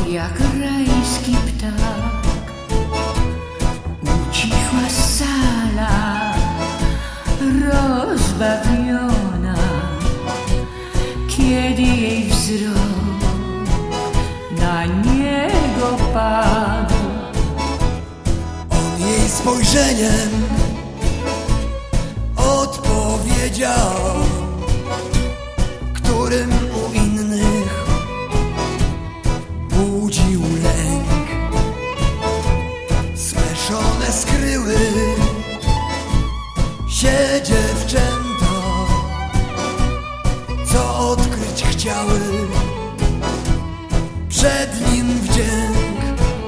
jak rajski ptak. Ucichła sala, rozbawiona, kiedy jej wzrok na niego padł. On jej spojrzeniem odpowiedział, którym u innych budził lęk. Smeszone skryły się dziewczęta, co odkryć chciały przed nim wdzięk.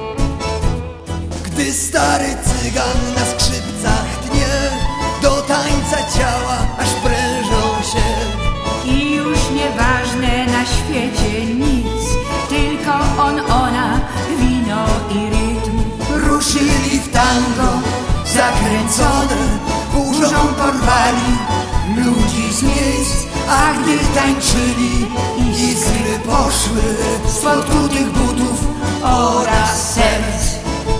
Gdy stary cygan na skrzypcach tnie, do tańca ciała aż prężą się. I już nieważne na świecie nic, tylko on, ona, wino i rytm. Ruszyli w tango zakręcone, burzą porwali ludzi z miejsc. A gdy tańczyli, iskry poszły spod kutych butów oraz serc.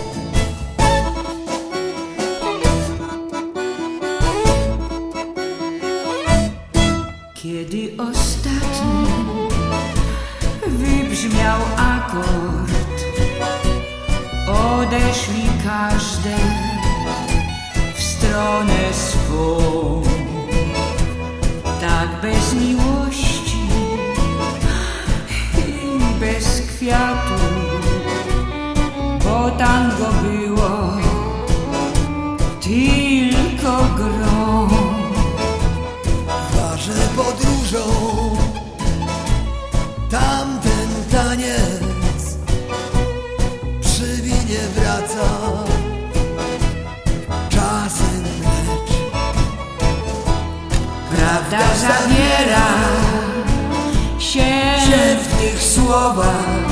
Kiedy ostatni wybrzmiał akord, odeszli każde w stronę swą. Tak bez miłości i bez kwiatu, bo tango było tylko grą. Warzę podróżą tamten taniec przy winie wraca czasem, lecz Prawda zawiera się w tych słowach,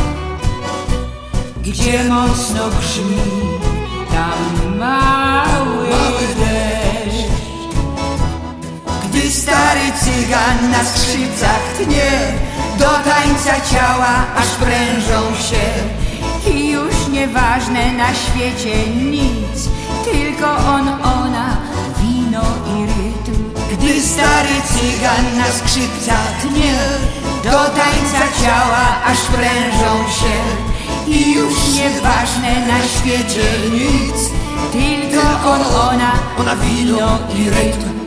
gdzie mocno grzmi tam mały deszcz. Gdy stary cygan na skrzypcach tnie, do tańca ciała aż prężą się. I już nieważne na świecie nic, tylko on, ona, wino i rytm. Gdy stary cygan na skrzypcach tnie, do tańca ciała aż prężą się. I już nieważne na świecie nic, tylko on, ona, wino i rytm.